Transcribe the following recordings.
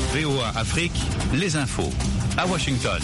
VOA Afrique, les infos. À Washington.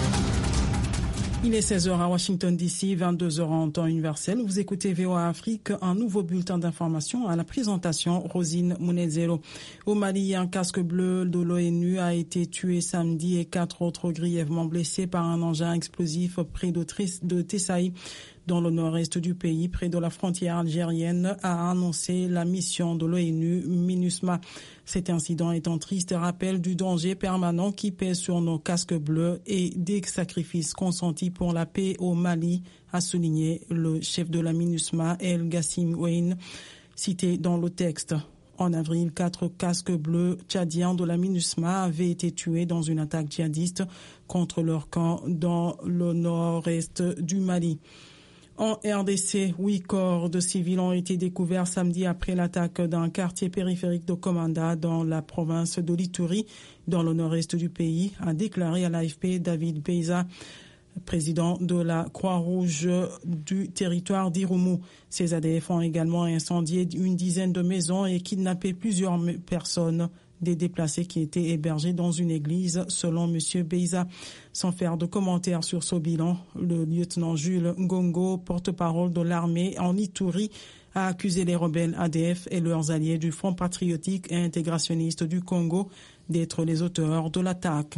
Il est 16h à Washington DC, 22h en temps universel. Vous écoutez VOA Afrique, un nouveau bulletin d'information à la présentation Rosine Munezero. Au Mali, un casque bleu de l'ONU a été tué samedi et 4 autres grièvement blessés par un engin explosif près de Tessaï, dans le nord-est du pays, près de la frontière algérienne, a annoncé la mission de l'ONU MINUSMA. Cet incident est un triste rappel du danger permanent qui pèse sur nos casques bleus et des sacrifices consentis pour la paix au Mali, a souligné le chef de la MINUSMA, El Gassim Ouine, cité dans le texte. En avril, 4 casques bleus tchadiens de la MINUSMA avaient été tués dans une attaque djihadiste contre leur camp dans le nord-est du Mali. En RDC, 8 corps de civils ont été découverts samedi après l'attaque d'un quartier périphérique de Komanda dans la province de l'Ituri, dans le nord-est du pays, a déclaré à l'AFP David Beiza, président de la Croix-Rouge du territoire d'Irumu. Ces ADF ont également incendié une dizaine de maisons et kidnappé plusieurs personnes, des déplacés qui étaient hébergés dans une église, selon M. Beiza. Sans faire de commentaires sur ce bilan, le lieutenant Jules Ngongo, porte-parole de l'armée en Ituri, a accusé les rebelles ADF et leurs alliés du Front patriotique et intégrationniste du Congo d'être les auteurs de l'attaque.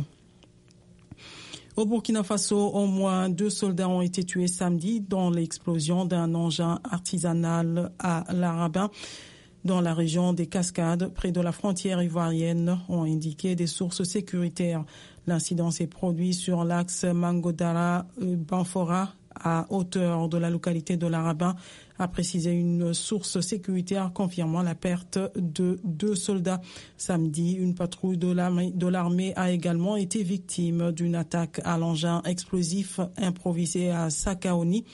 Au Burkina Faso, au moins 2 soldats ont été tués samedi dans l'explosion d'un engin artisanal à l'Arabin, dans la région des Cascades, près de la frontière ivoirienne, ont indiqué des sources sécuritaires. L'incident s'est produit sur l'axe Mangodara-Banfora, à hauteur de la localité de l'Arabin, a précisé une source sécuritaire confirmant la perte de 2 soldats. Samedi, une patrouille de l'armée a également été victime d'une attaque à l'engin explosif improvisé à Sakoani,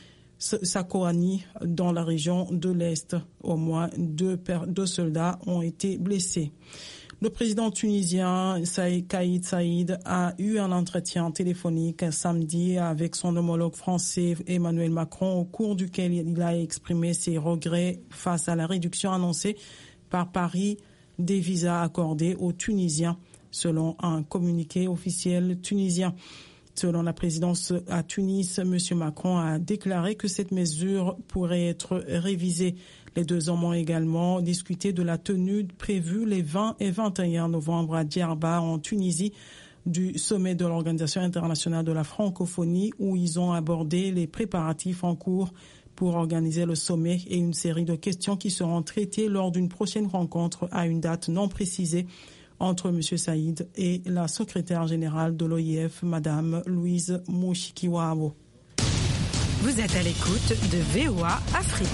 dans la région de l'Est. Au moins 2 soldats ont été blessés. Le président tunisien Kais Saied a eu un entretien téléphonique samedi avec son homologue français Emmanuel Macron, au cours duquel il a exprimé ses regrets face à la réduction annoncée par Paris des visas accordés aux Tunisiens, selon un communiqué officiel tunisien. Selon la présidence à Tunis, M. Macron a déclaré que cette mesure pourrait être révisée. Les 2 hommes ont également discuté de la tenue prévue les 20 et 21 novembre à Djerba, en Tunisie, du sommet de l'Organisation internationale de la francophonie, où ils ont abordé les préparatifs en cours pour organiser le sommet et une série de questions qui seront traitées lors d'une prochaine rencontre à une date non précisée entre M. Saïd et la secrétaire générale de l'OIF, Mme Louise Mushikiwabo. Vous êtes à l'écoute de VOA Afrique.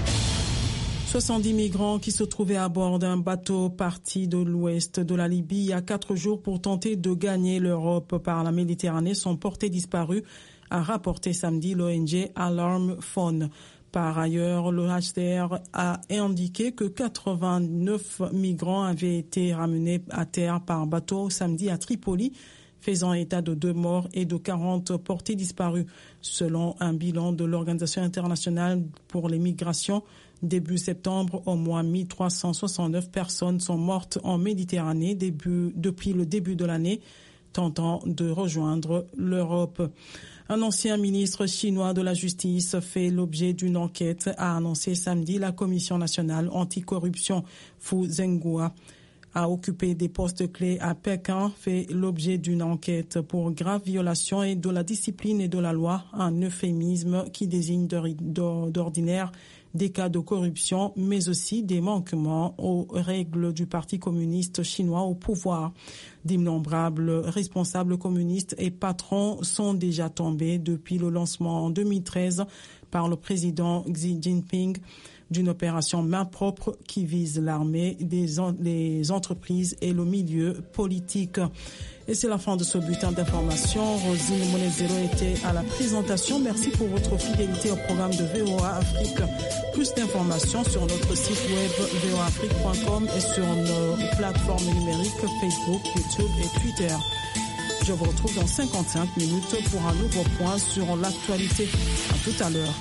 70 migrants qui se trouvaient à bord d'un bateau parti de l'ouest de la Libye il y a 4 jours pour tenter de gagner l'Europe par la Méditerranée sont portés disparus, a rapporté samedi l'ONG Alarm Phone. Par ailleurs, le HCR a indiqué que 89 migrants avaient été ramenés à terre par bateau samedi à Tripoli, faisant état de 2 morts et de 40 portés disparus. Selon un bilan de l'Organisation internationale pour les migrations, début septembre, au moins 1369 personnes sont mortes en Méditerranée depuis le début de l'année, tentant de rejoindre l'Europe. Un ancien ministre chinois de la Justice fait l'objet d'une enquête, a annoncé samedi la Commission nationale anticorruption. Fu Zhenghua a occupé des postes clés à Pékin, fait l'objet d'une enquête pour grave violation et de la discipline et de la loi, un euphémisme qui désigne d'ordinaire des cas de corruption, mais aussi des manquements aux règles du Parti communiste chinois au pouvoir. D'innombrables responsables communistes et patrons sont déjà tombés depuis le lancement en 2013 par le président Xi Jinping d'une opération main propre qui vise l'armée, les entreprises et le milieu politique. Et c'est la fin de ce bulletin d'information. Rosine Munezero était à la présentation. Merci pour votre fidélité au programme de VOA Afrique. Plus d'informations sur notre site web voaafrique.com et sur nos plateformes numériques Facebook, YouTube et Twitter. Je vous retrouve dans 55 minutes pour un nouveau point sur l'actualité. À tout à l'heure.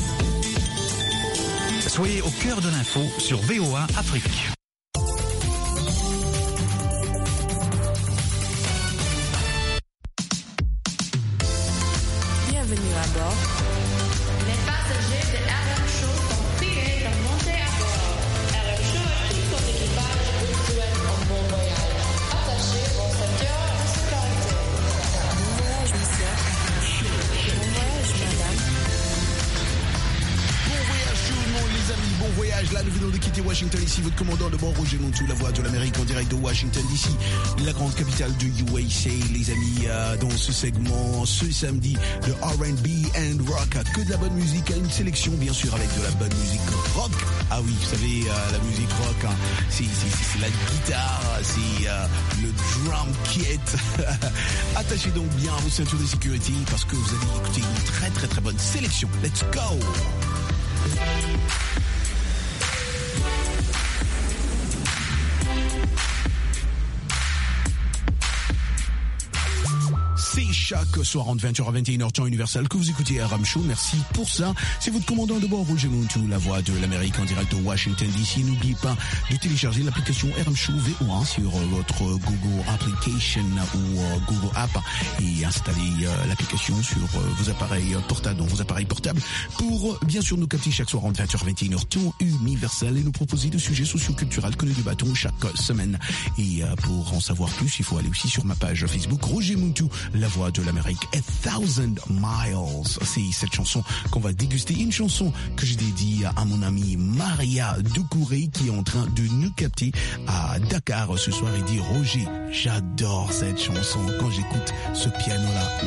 Soyez au cœur de l'info sur VOA Afrique. venons de quitter Washington, ici votre commandant de bord Roger Montou, la voix de l'Amérique en direct de Washington DC, la grande capitale du USA, les amis, dans ce segment, ce samedi, de R&B and rock, que de la bonne musique, une sélection bien sûr avec de la bonne musique rock. Ah oui, vous savez, la musique rock, hein, c'est la guitare, c'est le drum kit. Attachez donc bien vos ceintures de sécurité parce que vous allez écouter une très très très bonne sélection. Let's go! C'est chaque soir entre 20h à 21h temps universel que vous écoutez RM Show. Merci pour ça. C'est votre commandant de bord Roger Montou, la voix de l'Amérique en direct de Washington DC. N'oubliez pas de télécharger l'application RM Show VOA sur votre Google Application ou Google App et installer l'application sur vos appareils portables, pour bien sûr nous capter chaque soir entre 20h à 21h temps universel et nous proposer des sujets socioculturels que nous débattons chaque semaine. Et pour en savoir plus, il faut aller aussi sur ma page Facebook Roger Montou, la voix de l'Amérique, A Thousand Miles. C'est cette chanson qu'on va déguster, une chanson que j'ai dédiée à mon amie Maria Doucouré qui est en train de nous capter à Dakar ce soir. Et dit Roger, j'adore cette chanson quand j'écoute ce piano-là.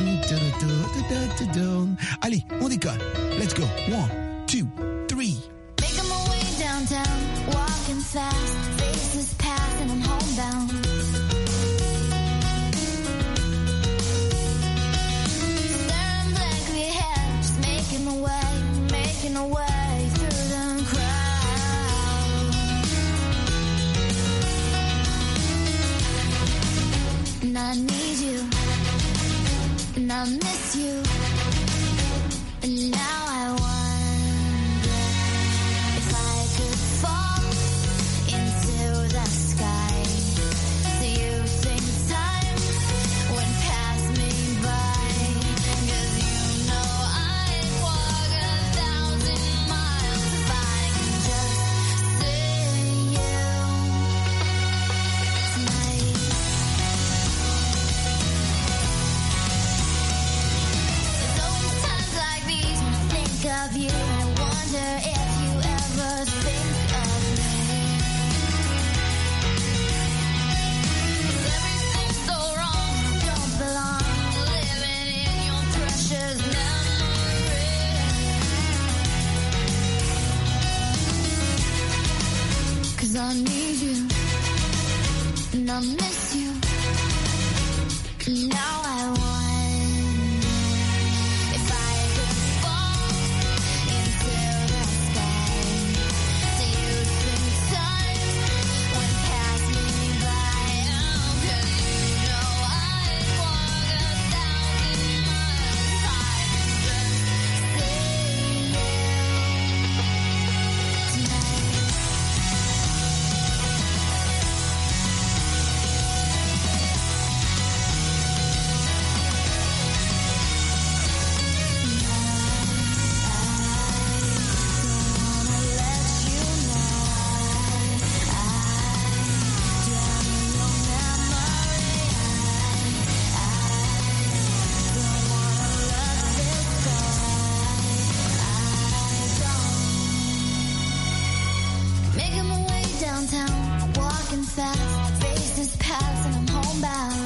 Allez, on décolle. Let's go. 1, 2, 3. Making my way downtown, walking fast, faces pass and I'm homebound. Making a way through the crowd. And I need you, and I miss you, and now I wonder if I could fall into the sky. Do you think time went past me by? 'Cause you know I'd walk 1,000 miles if I can just see you tonight. There's always times like these when I think of you, and I wonder if you ever think of me. 'Cause everything's so wrong, I don't belong, living in your precious memory. 'Cause I need you, and I miss you, and now I wonder if I could fall into the sky. Do you think time went past me by? Oh, 'cause you know I'd walk 1,000 miles if I could just see you tonight. Making my way downtown, walking fast, faces pass and I'm homebound.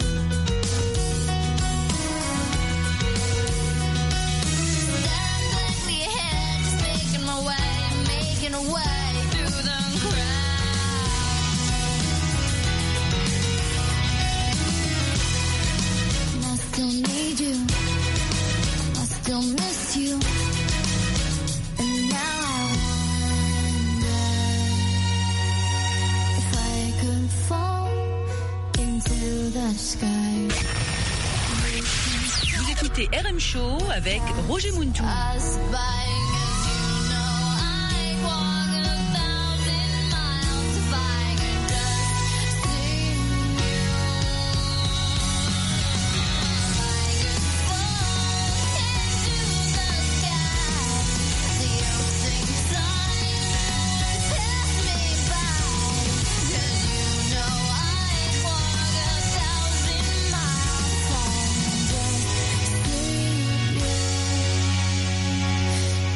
Staring blankly ahead, just making my way through the crowd. And I still need you, I still miss you, and now I wonder if I could fall into the sky. Vous écoutez RM Show avec Roger Montou. Us by 'cause you know I'd walk 1,000 miles if I could just see you. If I could fall into the sky. Do you think time passed me by? 'Cause you know I'd walk 1,000 miles if I could just see you.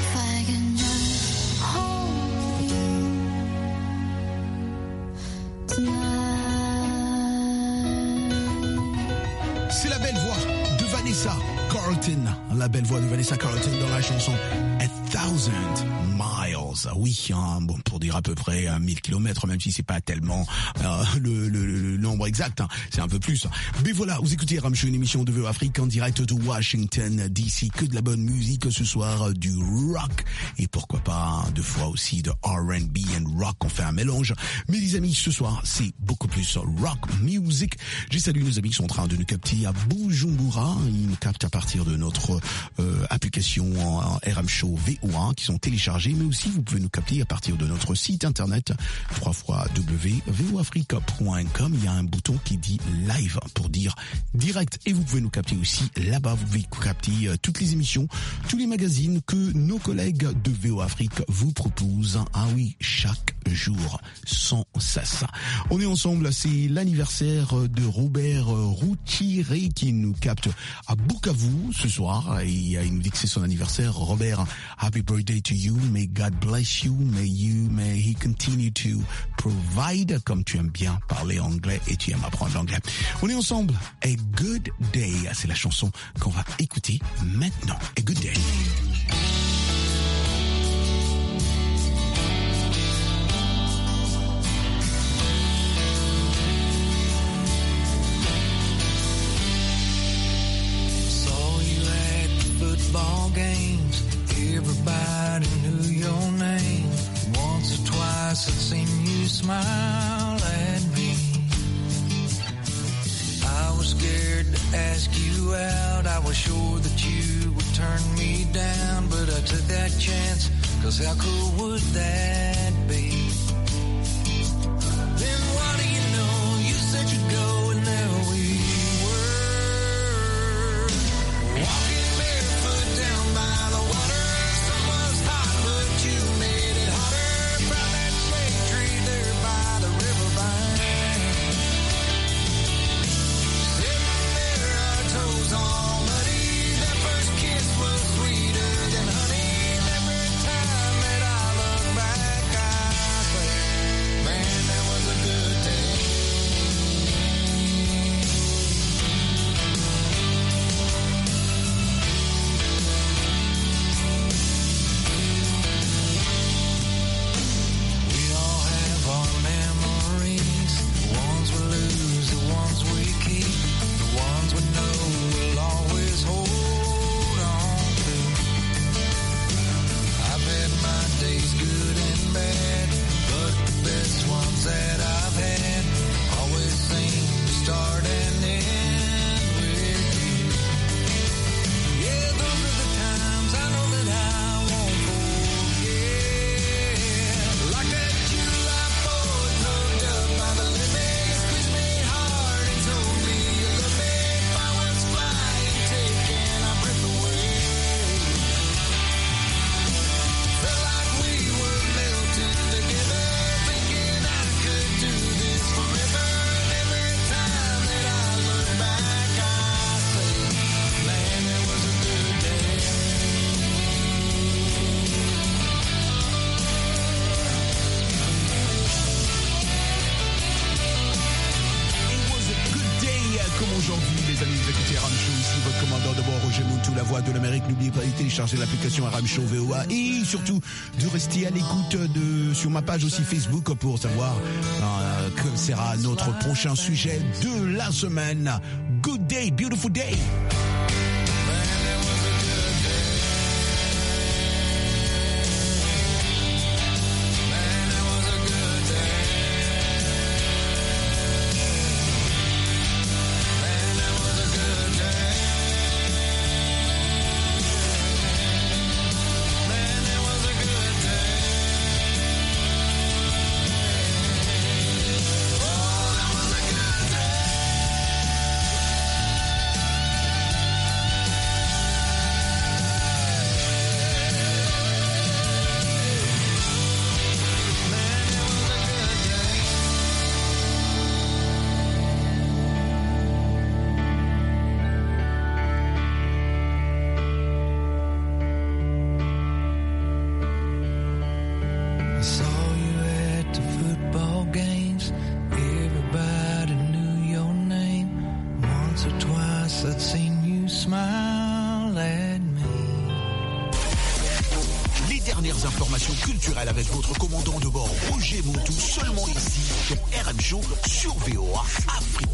C'est la belle voix de Vanessa Carlton, la belle voix de Vanessa Carlton dans la chanson A Thousand Miles. Oui, hein, bon, pour dire à peu près 1000 km, même si c'est pas tellement le nombre exact, hein, c'est un peu plus. Mais voilà, vous écoutez RM Show, une émission de VO Afrique en direct de Washington DC, que de la bonne musique ce soir, du rock et pourquoi pas deux fois aussi de R&B and rock, on fait un mélange. Mais les amis, ce soir, c'est beaucoup plus rock music. J'ai salué nos amis qui sont en train de nous capter à Bujumbura, ils nous captent à partir de notre application RM Show VOA qui sont téléchargées, mais aussi vous pouvez nous capter à partir de notre site internet www.voafrica.com. Il y a un bouton qui dit live pour dire direct et vous pouvez nous capter aussi là-bas. Vous pouvez capter toutes les émissions, tous les magazines que nos collègues de VO Afrique vous proposent. Ah oui, chaque jour, sans cesse. On est ensemble, c'est l'anniversaire de Robert Routiré qui nous capte à Bukavu ce soir et il nous dit que c'est son anniversaire. Robert, happy birthday to you, may God bless you, may he continue to provide, comme tu aimes bien parler anglais et tu aimes apprendre l'anglais. On est ensemble, A Good Day, c'est la chanson qu'on va écouter maintenant. A Good Day. Ball games, everybody knew your name. Once or twice I'd seen you smile at me. I was scared to ask you out, I was sure that you would turn me down, but I took that chance, 'cause how cool would that be? Then what do you know, you said you'd go and there we were, walking down by the water. Sun was hot, but you made it hotter. Found that shade tree there by the riverbank. Sitting there, our toes all muddy. That first kiss was sweeter than honey. And every time that I look back, I say, man, that was a good day. That I've had always seem to start and end with you. Yeah, those are the times I know that I won't forget. Like that July 4th, hugged up by the limit, squeezed me hard and told me you love me. Fireworks flying, taking our breath away. Felt like we were melting together. Do this forever, and every time that I look back, I say, man, that was a good day. It was a good day, comme aujourd'hui, les amis, vous écoutez RM Show, ici votre commandant de bord, Roger Montou, la voix de l'Amérique. N'oubliez pas de télécharger l'application RM Show VOA et surtout de rester à l'écoute sur ma page aussi Facebook pour savoir que sera notre prochain sujet de la semaine. Good day, beautiful day. dernières informations culturelles avec votre commandant de bord Roger Montou, seulement ici dans RM Show sur VOA Afrique.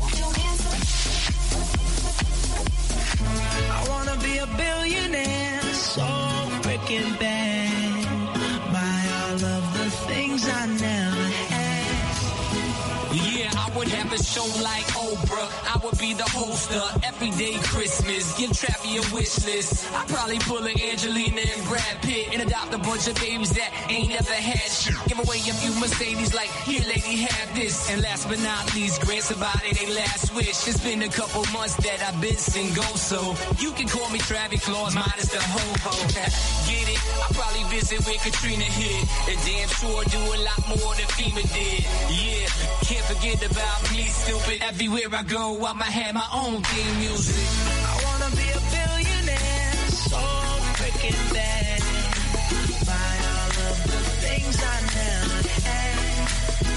I wanna be a billionaire, so freaking bad. Buy all of the things I never had. Yeah, I would have a show like Oprah. I would be the host of Everyday Christmas. Give Travi a wish list. I'd probably pull an Angelina and Brad Pitt and adopt a bunch of babies that ain't never had shit. Give away a few Mercedes like, here lady, have this. And last but not least, grant somebody their last wish. It's been a couple months that I've been single, so you can call me Travis Claus, minus the ho-ho. Get it? I'll probably visit where Katrina hit. And damn sure do a lot more than FEMA did. Yeah, can't forget about me, stupid. Everywhere I go, I'ma have my own theme music. I wanna be a billionaire, so freaking bad. Buy all of the things I never had.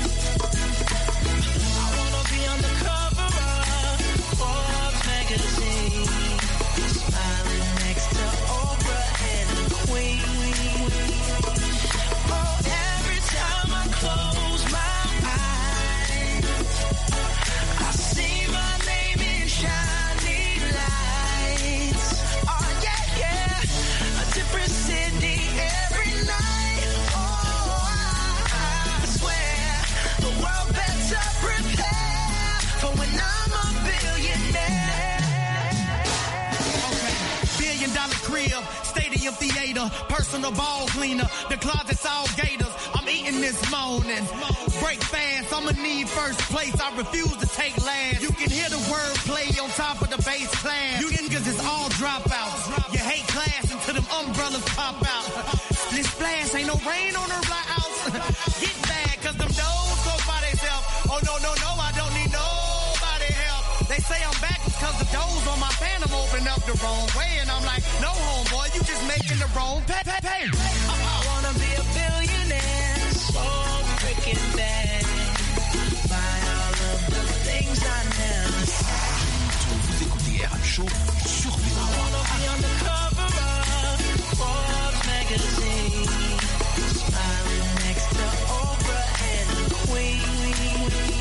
I wanna be on the cover of Forbes magazine, smiling next to Oprah and the Queen. Oh, every time I close my eyes, I see my name in shining lights. Oh yeah, yeah, a different city every night. Oh, I swear the world better prepare for when I'm a billionaire. $1 billion crib, stadium theater, personal ball cleaner, the closet's all gators. I'm eating this morning. Break fast, I'ma need first place. I refuse to take last. You can hear the wordplay on top of the bass class. You niggas is all dropouts. You hate class until them umbrellas pop out. This splash ain't no rain on the house. Get bad, cause them doors go by themselves. Oh no, no, no, I don't need nobody help. They say I'm backwards cause the doors on my phantom open up the wrong way. And I'm like, no homeboy, you just making the wrong pay. I wanna be a billionaire, so freaking bad. Buy all of the things I never had. Vous écoutez RM Show sur I VOA. wanna be on the cover of Forbes magazine, smiling next to Oprah and the Queen.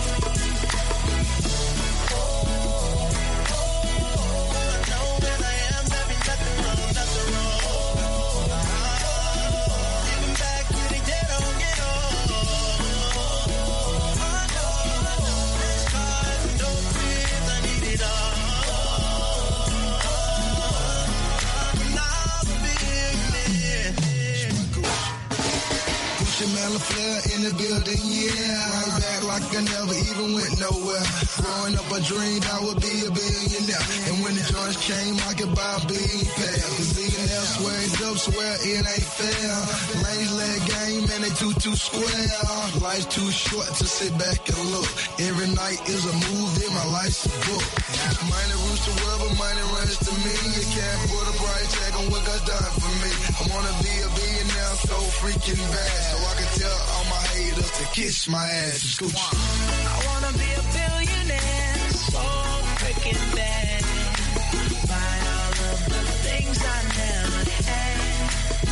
Oh, I know where I am, baby, nothing wrong, nothing wrong. Giving back to the ghetto, ghetto. I know, cars and dope fiends, I need it all. Gucci Mane Flair in the building, yeah. Right back like I never even went nowhere. Growing up, I dreamed I would be a billionaire. And when the joints came, I could buy a billion pairs. The billionaire swears up, swear it ain't fair. Lanes leg game, man, they too square. Life's too short to sit back and look. Every night is a movie, my life's a book. Money rules the world, but money runs to me. You can't put a price tag on what God's done for me. I wanna be a billionaire so freaking bad, so I can tell all my haters to kiss my ass. It's Gucci. I wanna be a billionaire, so freaking bad. Buy all of the things I never had.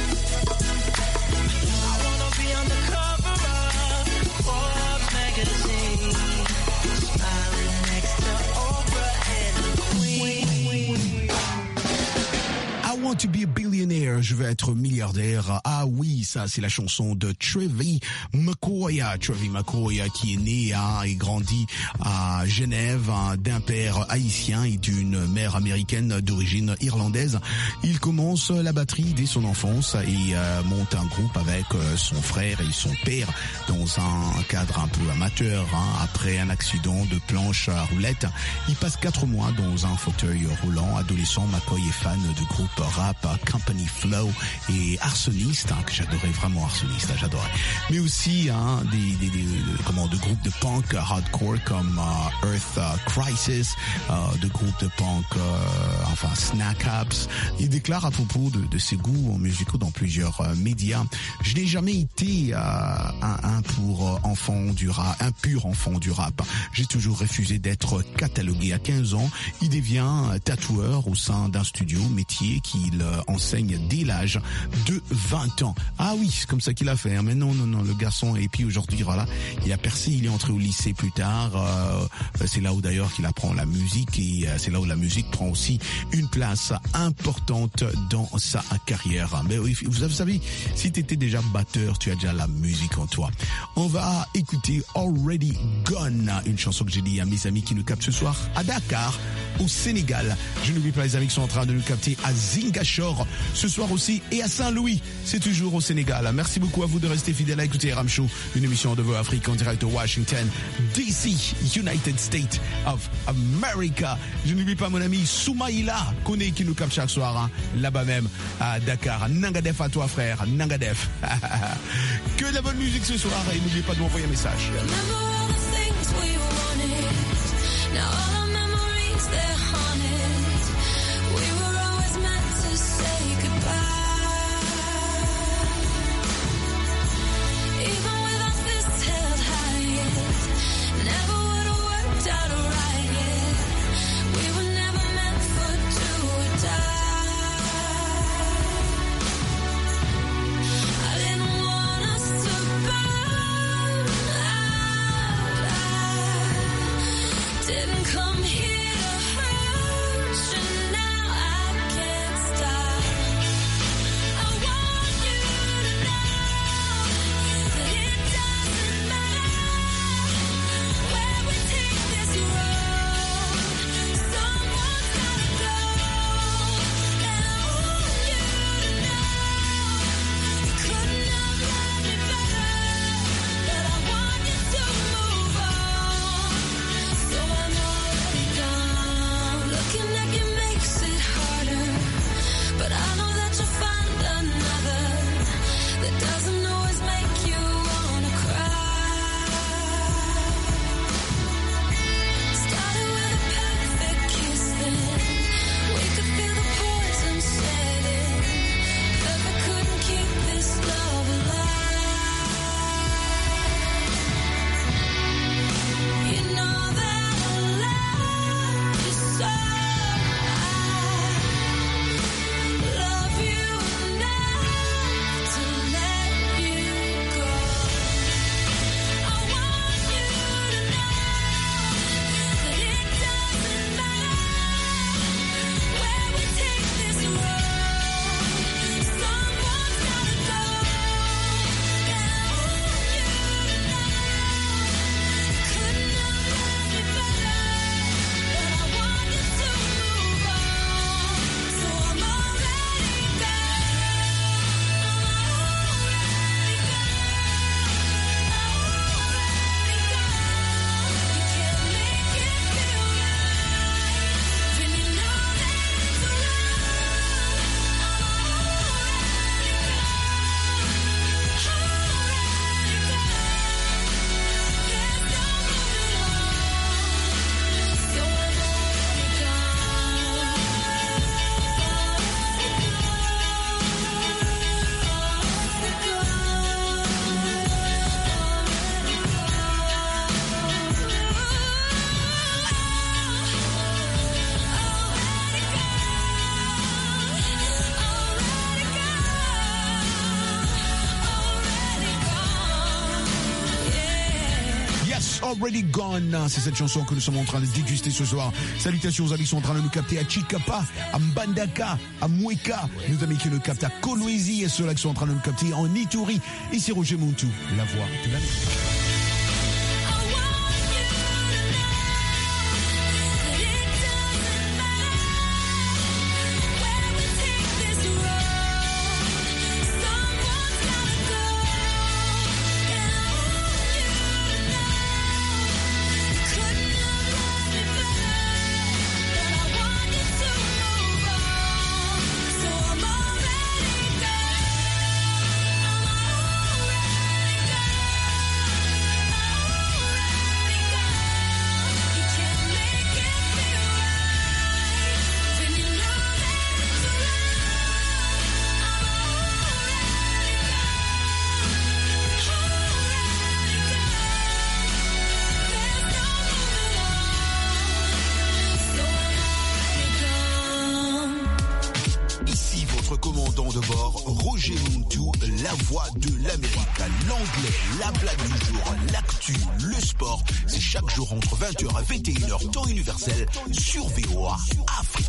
I wanna be on the cover of Forbes magazine, smiling next to Oprah and the Queen. I want to be a billionaire, je veux être milliardaire. Ah oui, ça c'est la chanson de Travis McCoy. Travis McCoy qui est né et grandi à Genève d'un père haïtien et d'une mère américaine d'origine irlandaise. Il commence la batterie dès son enfance et monte un groupe avec son frère et son père dans un cadre un peu amateur. Après un accident de planche à roulettes, il passe 4 mois dans un fauteuil roulant. Adolescent, McCoy est fan du groupe rap Company Flow et Arsoniste, que j'adorais vraiment. Arsoniste, j'adorais. Mais aussi de groupes de punk hardcore comme Earth Crisis, de groupes de punk Snack Ups. Il déclare à propos de ses goûts musicaux dans plusieurs médias: je n'ai jamais été un pur enfant du rap. J'ai toujours refusé d'être catalogué. À 15 ans, il devient tatoueur au sein d'un studio, métier qu'il enseigne dès l'âge de 20 ans. Ah oui, c'est comme ça qu'il a fait. Hein. Mais non, le garçon, et puis aujourd'hui, voilà, il a percé, il est entré au lycée plus tard. C'est là où d'ailleurs qu'il apprend la musique et c'est là où la musique prend aussi une place importante dans sa carrière. Mais oui, vous savez, si tu étais déjà batteur, tu as déjà la musique en toi. On va écouter Already Gone, une chanson que j'ai dit à mes amis qui nous captent ce soir à Dakar, au Sénégal. Je n'oublie pas les amis qui sont en train de nous capter à Zingachor ce soir aussi et à Saint-Louis, c'est toujours au Sénégal. Merci beaucoup à vous de rester fidèles à écouter RM Show, une émission de VOA Afrique en direct de Washington DC, United States of America. Je n'oublie pas mon ami Soumaïla Kone qui nous capte chaque soir, hein, là-bas même à Dakar. Nangadef à toi frère, Nangadef. Que de la bonne musique ce soir et n'oubliez pas de m'envoyer un message. Already Gone, c'est cette chanson que nous sommes en train de déguster ce soir. Salutations aux amis qui sont en train de nous capter à Chikapa, à Mbandaka, à Mweka, nos amis qui nous captent à Kolwezi et ceux-là qui sont en train de nous capter en Ituri. Ici Roger Muntu, la voix de l'Amérique. Roger Muntu, la voix de l'Amérique, l'anglais, la blague du jour, l'actu, le sport. C'est chaque jour entre 20h et 21h, temps universel, sur VOA Afrique.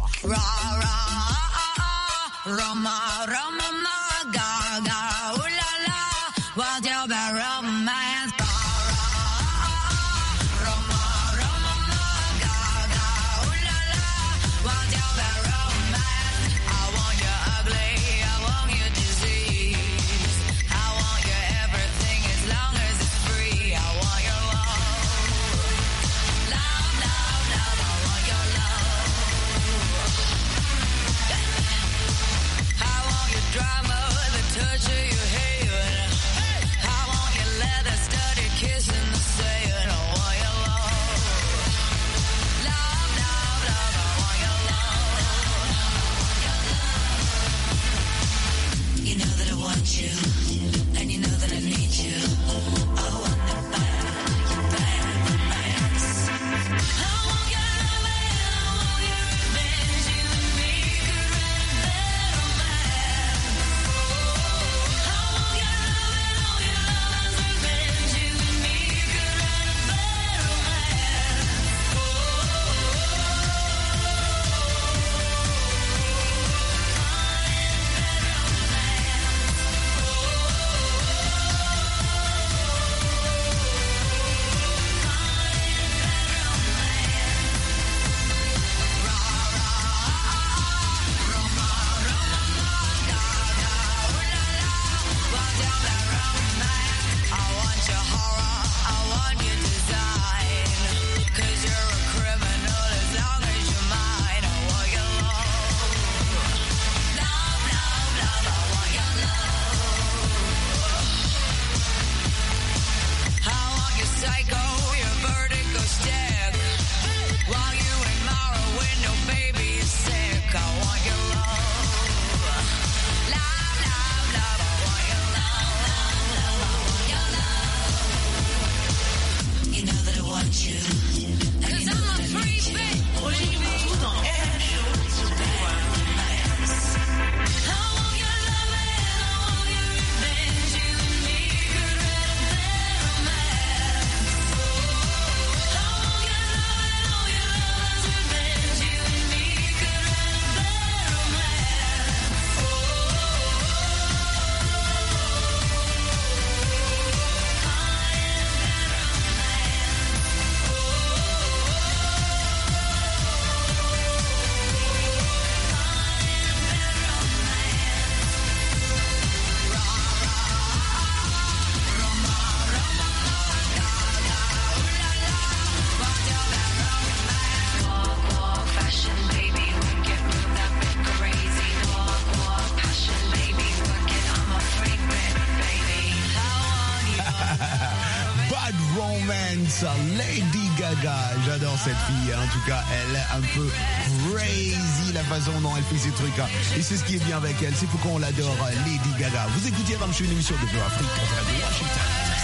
Lady Gaga, j'adore cette fille, en tout cas elle est un peu crazy la façon dont elle fait ses trucs, et c'est ce qui est bien avec elle, c'est pourquoi on l'adore, Lady Gaga. Vous écoutez Ram Show, une émission de VOA Afrique, de Washington.